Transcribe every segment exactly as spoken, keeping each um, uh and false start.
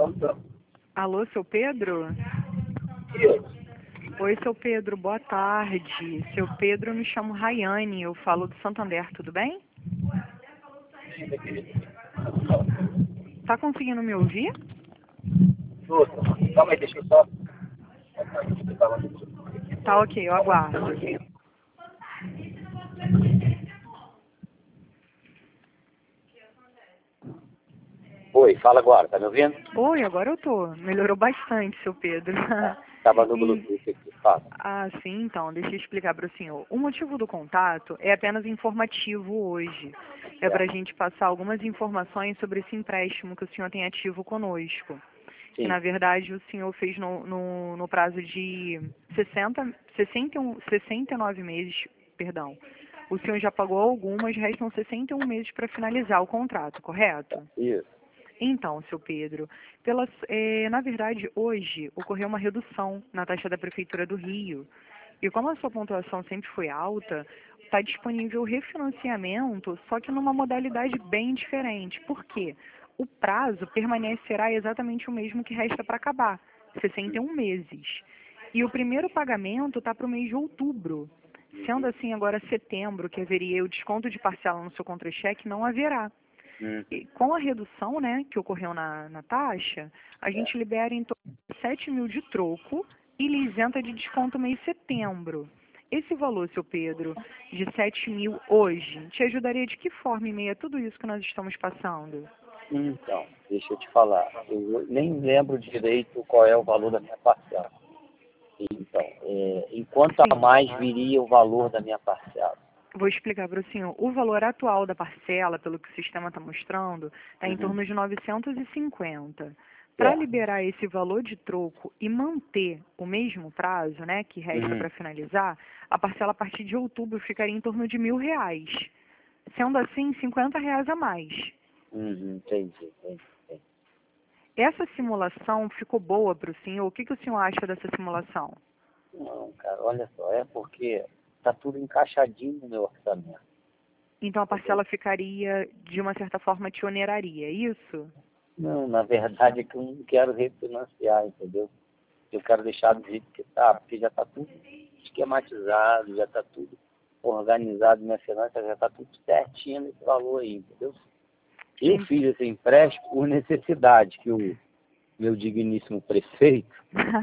Alô, seu Pedro? Oi, seu Pedro, boa tarde. Seu Pedro, eu me chamo Rayane, eu falo do Santander, tudo bem? Tá conseguindo me ouvir? Calma aí, deixa eu só... Tá ok, eu aguardo. Oi, fala agora, tá me ouvindo? Oi, agora eu tô. Melhorou bastante, seu Pedro. Tava no E- Bluetooth aqui, fala. Ah, sim, então, deixa eu explicar para o senhor. O motivo do contato é apenas informativo hoje. É para a gente passar algumas informações sobre esse empréstimo que o senhor tem ativo conosco. Que, Sim, na verdade, o senhor fez no, no, no prazo de sessenta, sessenta, e um, sessenta e nove meses, perdão. O senhor já pagou algumas, restam sessenta e um meses para finalizar o contrato, correto? isso. Então, seu Pedro, pelas, eh, na verdade, hoje ocorreu uma redução na taxa da Prefeitura do Rio. E como a sua pontuação sempre foi alta, está disponível o refinanciamento, só que numa modalidade bem diferente. Por quê? O prazo permanecerá exatamente o mesmo que resta para acabar, sessenta e um meses. E o primeiro pagamento está para o mês de outubro. Sendo assim, agora setembro, que haveria o desconto de parcela no seu contra-cheque, não haverá. Hum, E com a redução, né, que ocorreu na, na taxa, a é. gente libera em torno de sete mil de troco e lhe isenta de desconto mês de setembro. Esse valor, seu Pedro, de sete mil hoje, te ajudaria de que forma em meio a tudo isso que nós estamos passando? Então, deixa eu te falar. Eu nem lembro direito qual é o valor da minha parcela. Então, é, enquanto a Sim, mais viria o valor da minha parcela? vou explicar para o senhor. O valor atual da parcela, pelo que o sistema está mostrando, está em Uhum. torno de novecentos e cinquenta. Para Certo. liberar esse valor de troco e manter o mesmo prazo, né, que resta Uhum. para finalizar, a parcela a partir de outubro ficaria em torno de mil reais. Sendo assim, cinquenta reais a mais. Uhum. Entendi, entendi, entendi. Essa simulação ficou boa para o senhor? O que, que o senhor acha dessa simulação? Não, cara, olha só, é porque tá tudo encaixadinho no meu orçamento, Então a entendeu? parcela ficaria, de uma certa forma, te oneraria, é isso? Não, na verdade é que eu não quero refinanciar, entendeu? Eu quero deixar do jeito que tá, porque já tá tudo esquematizado, já tá tudo organizado, minha finança já tá tudo certinho nesse valor aí, entendeu? Eu Sim. fiz esse empréstimo por necessidade, que o meu digníssimo prefeito,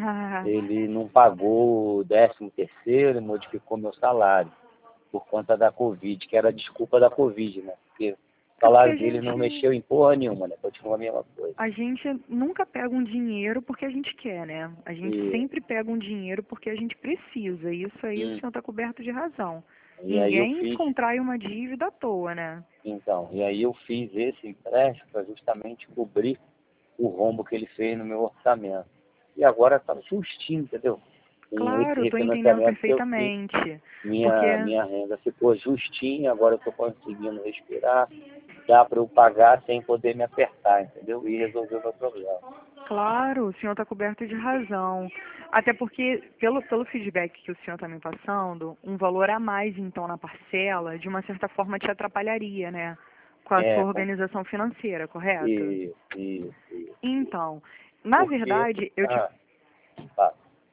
ele não pagou o décimo terceiro e modificou meu salário por conta da Covid, que era a desculpa da Covid, né? Porque o É porque a salário dele não gente, mexeu em porra nenhuma, né? Continua a mesma coisa. a gente nunca pega um dinheiro porque a gente quer, né? A gente E, sempre pega um dinheiro porque a gente precisa. Isso aí o hum, senhor está coberto de razão. e aí eu Ninguém fiz, contrai uma dívida à toa, né? então, e aí eu fiz esse empréstimo para justamente cobrir o rombo que ele fez no meu orçamento. E agora está justinho, entendeu? Com esse Claro, estou entendendo refinanciamento que eu fiz, perfeitamente. Porque, minha, minha renda ficou justinha, agora eu estou conseguindo respirar, dá para eu pagar sem poder me apertar, entendeu? E resolver o meu problema. claro, o senhor está coberto de razão. Até porque, pelo, pelo feedback que o senhor está me passando, um valor a mais, então, na parcela, de uma certa forma te atrapalharia, né? Com a sua É, com- organização financeira, correto? e, e, e, Então, na porque, verdade, eu te... ah, tá.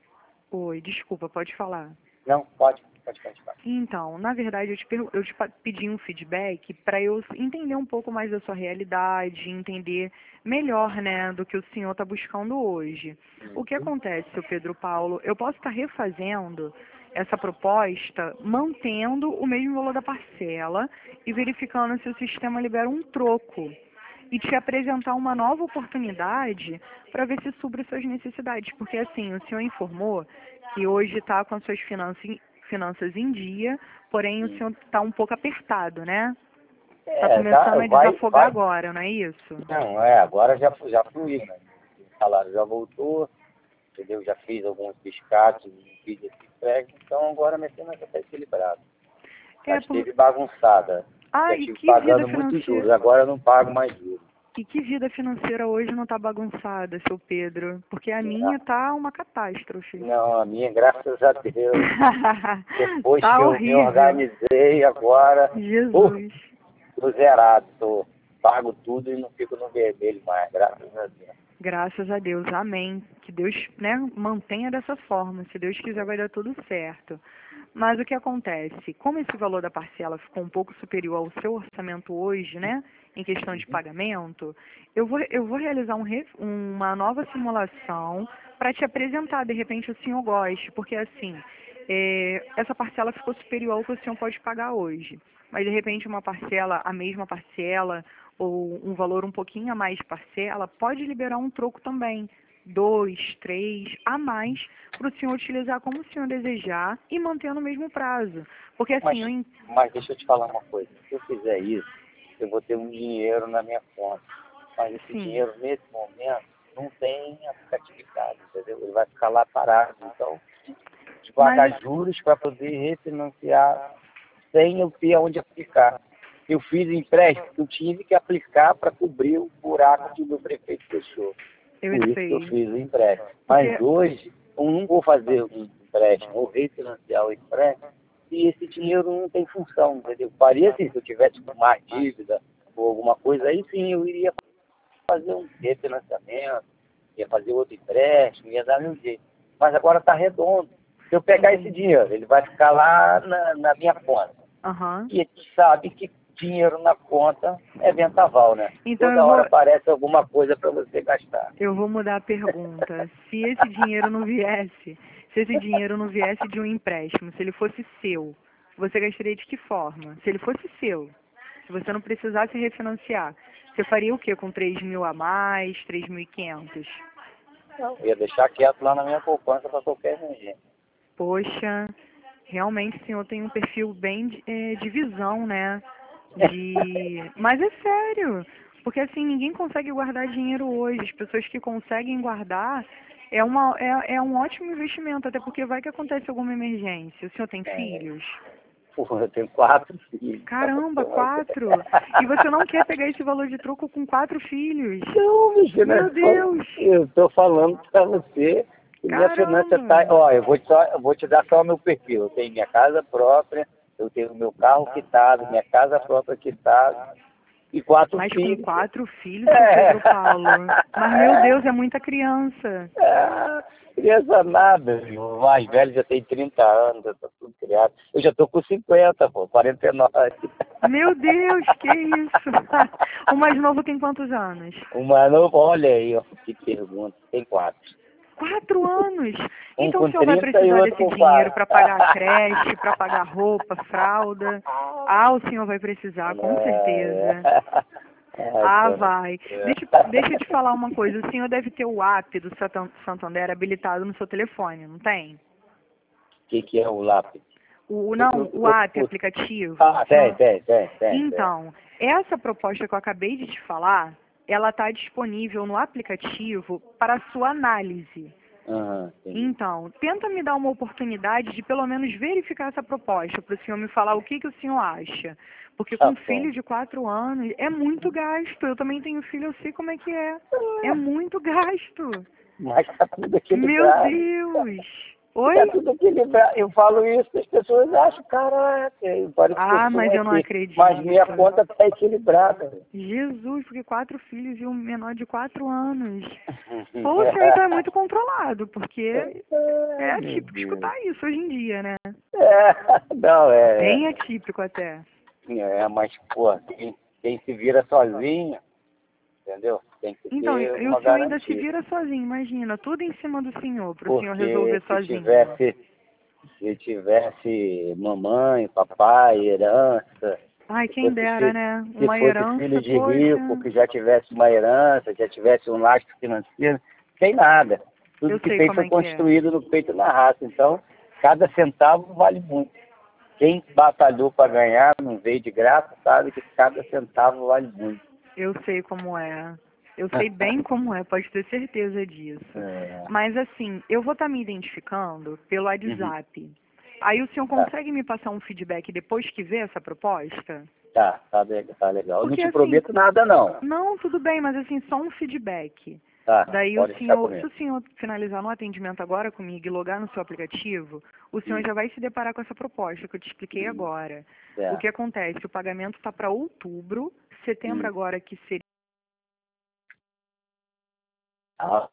Oi, desculpa, pode falar. Não, pode, pode continuar. Então, na verdade, eu te, pergu- eu te pa- pedi um feedback para eu entender um pouco mais da sua realidade, entender melhor, né, do que o senhor está buscando hoje. O que Uhum. acontece, seu Pedro Paulo? Eu posso estar refazendo essa proposta, mantendo o mesmo valor da parcela e verificando se o sistema libera um troco e te apresentar uma nova oportunidade para ver se supre suas necessidades. Porque, assim, o senhor informou que hoje está com as suas finanças, finanças em dia, porém o Sim. senhor está um pouco apertado, né? Está É, começando tá, a vai, desafogar vai. agora, não é isso? Não, é, agora já, já fluiu, né? O salário já voltou, entendeu? Já fiz alguns biscates, fiz esse prego, então agora minha finança está equilibrada. É, Mas por... esteve bagunçada. Ah, Já e estive que vida pagando muitos juros, financeira... agora eu não pago mais juros. E que vida financeira hoje não está bagunçada, seu Pedro? Porque a Ah, minha tá uma catástrofe. não, a minha, graças a Deus, depois que Tá eu me horrível. organizei, agora, uh, Jesus. tô zerado, tô, pago tudo e não fico no vermelho mais, graças a Deus. Graças a Deus, amém. Que Deus, né, mantenha dessa forma. Se Deus quiser, vai dar tudo certo. Mas o que acontece? Como esse valor da parcela ficou um pouco superior ao seu orçamento hoje, né, em questão de pagamento, eu vou, eu vou realizar um, re- uma nova simulação para te apresentar, de repente o senhor goste, porque assim, é, essa parcela ficou superior ao que o senhor pode pagar hoje. Mas de repente uma parcela, a mesma parcela, ou um valor um pouquinho a mais de parcela, pode liberar um troco também, dois, três, a mais, para o senhor utilizar como o senhor desejar e manter no mesmo prazo. Porque assim, Mas, eu... en- mas deixa eu te falar uma coisa. Se eu fizer isso, eu vou ter um dinheiro na minha conta. Mas esse Sim, dinheiro, nesse momento, não tem aplicatividade, entendeu? Ele vai ficar lá parado. Então, de mas pagar juros para poder refinanciar sem eu ter onde aplicar. Eu fiz empréstimo, eu tive que aplicar para cobrir o buraco que o meu prefeito deixou. eu Por isso que eu sei. fiz o empréstimo. Mas Porque, hoje, eu não vou fazer um empréstimo ou refinanciar o empréstimo se esse dinheiro não tem função, entendeu? Faria assim, se eu tivesse com mais dívida ou alguma coisa, aí sim eu iria fazer um refinanciamento, ia fazer outro empréstimo, ia dar meu jeito. Mas agora está redondo. Se eu pegar esse entendi. dinheiro, ele vai ficar lá na, na minha conta. Aham. E a gente sabe que dinheiro na conta é vendaval, né? Então eu Toda hora vou, aparece alguma coisa para você gastar. eu vou mudar a pergunta. Se esse dinheiro não viesse, se esse dinheiro não viesse de um empréstimo, se ele fosse seu, você gastaria de que forma? Se ele fosse seu, se você não precisasse refinanciar, você faria o quê com três mil a mais, três mil e quinhentos? Eu ia deixar quieto lá na minha poupança para qualquer emergência. Poxa, realmente o senhor tem um perfil bem de, eh, de visão, né? De... Mas é sério, porque assim, ninguém consegue guardar dinheiro hoje. As pessoas que conseguem guardar é, uma, é, é um ótimo investimento, até porque vai que acontece alguma emergência. O senhor tem É, filhos? porra, eu tenho quatro filhos. pra você Caramba, ter uma ideia. quatro! E você não quer pegar esse valor de troco com quatro filhos? Não, menina, Meu Deus! eu estou falando para você que minha finança Caramba! está. Ó, eu vou, te só, eu vou te dar só o meu perfil. Eu tenho minha casa própria, eu tenho meu carro quitado, minha casa própria quitada e quatro Mas com filhos. quatro filhos, seu É. Pedro Paulo. Mas, meu Deus, é muita criança. É, criança nada. O mais velho já tem trinta anos, já tá tudo criado. Eu já tô com cinquenta, pô, quarenta e nove. Meu Deus, que isso? O mais novo tem quantos anos? O mais novo, olha aí, ó, que pergunta. Tem quatro. Quatro anos. Um Então o com senhor vai trinta e precisar outro desse com dinheiro quatro. para pagar a creche, para pagar roupa, fralda. Ah, o senhor vai precisar, com É, certeza. é. Ai, Ah, cara. vai. É. Deixa, deixa eu te falar uma coisa. O senhor deve ter o app do Satan- Santander habilitado no seu telefone, não tem? O que, que é o lápis? O, Eu, não, eu, o eu, app, eu, aplicativo. ah, O tem, senhor... tem, tem, tem, tem. Então, essa proposta que eu acabei de te falar, ela está disponível no aplicativo para sua análise. Aham, entendi. Então, tenta me dar uma oportunidade de pelo menos verificar essa proposta, para o senhor me falar o que, que o senhor acha. Porque Tá com bom. filho de quatro anos é muito gasto. Eu também tenho filho, eu sei como é que é. É muito gasto. Mas tá tudo Meu equilibrado. Deus! Tá Oi? tudo equilibrado. Eu falo isso, as pessoas acham, caraca, parece que eu Ah, sou um mas eu não E T. Mas minha acredito. conta tá equilibrada. Jesus, porque quatro filhos e um menor de quatro anos. Poxa, então é muito controlado, porque é Ai, meu atípico Deus. escutar isso hoje em dia, né? É, não, é, Bem atípico até. é, mas, pô, quem, quem se vira sozinho, entendeu? Tem que Então, e ter e o uma senhor ainda se garantia. vira sozinho, imagina, tudo em cima do senhor, para o senhor Porque resolver se sozinho. tivesse, se tivesse mamãe, papai, herança, Ai, se quem fosse, dera, fi- né? se Uma fosse filho herança, de poxa, rico, que já tivesse uma herança, já tivesse um lastro financeiro, sem nada. Tudo eu que sei tem como foi é que é. construído no peito e na raça. Então, cada centavo vale muito. Quem batalhou para ganhar, não veio de graça, sabe que cada centavo vale muito. Eu sei como é. Eu sei bem como é, pode ter certeza disso. É. Mas assim, eu vou estar me identificando pelo Uhum. WhatsApp. Aí o senhor Tá, consegue me passar um feedback depois que vê essa proposta? tá, tá, le- tá legal. Eu não Porque te assim, prometo nada, não. não, tudo bem, mas assim, só um feedback. Tá, Daí o pode ficar senhor, se comigo. o senhor finalizar no atendimento agora comigo e logar no seu aplicativo, o senhor Hum, já vai se deparar com essa proposta que eu te expliquei hum, agora. O é, que acontece? O pagamento está para outubro, setembro hum. agora que seria Ah,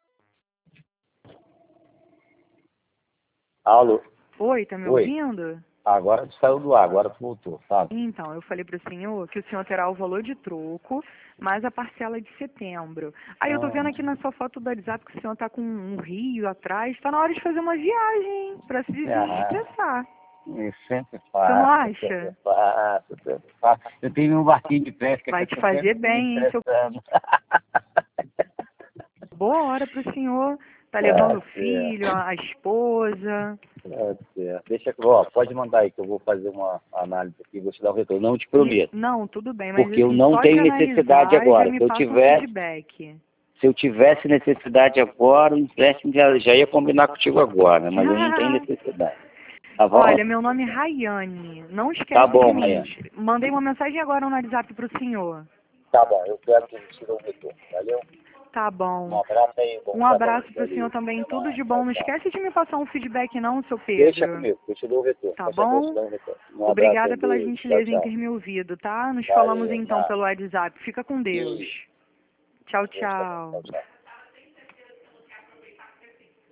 alô? Oi, tá me Oi. ouvindo? Agora tu saiu do ar, agora tu voltou, sabe? Então, eu falei para o senhor que o senhor terá o valor de troco, mais a parcela de setembro. Aí eu tô vendo aqui na sua foto do WhatsApp que o senhor tá com um rio atrás. Tá na hora de fazer uma viagem para se Ah, desestressar. eu sempre Você não faço, sempre acha? faço, sempre faço. Eu tenho um barquinho de pesca Vai que te eu tô fazer sempre me bem, hein, seu... estressando. Boa hora para o senhor. Tá levando Tá o filho, a a esposa. certo, tá certo. Deixa que, ó, pode mandar aí que eu vou fazer uma análise aqui, vou te dar um retorno. Não te Hum, prometo, Não, tudo bem, mas porque eu assim, não só de tenho necessidade analisar já agora. me Se eu passa um tivesse, feedback. se eu tivesse necessidade agora, o empréstimo já, já ia combinar contigo agora, mas eu não tenho necessidade. Tá bom? Olha, meu nome é Rayane. Não Tá esquece de bom, mim. Rayane. Mandei uma mensagem agora no WhatsApp pro senhor. Tá bom, eu quero que você dê um retorno. Valeu? Tá Um bom. abraço aí, bom Um trabalho. abraço pro senhor Valeu. também. Até Tudo mais. de bom. Tchau, Não tchau. esquece de me passar um feedback não, seu Deixa Pedro. comigo, eu te dou o retorno. Tá Qualquer coisa, eu te bom? dou um retorno. Um abraço aí, Obrigada pela beijo. Tchau, gentileza em tchau. ter me ouvido, tá? Nos falamos Valeu, então nada. pelo WhatsApp. Fica com Deus. Beijo. Tchau, Deus tá bom. tchau. Tchau, tchau.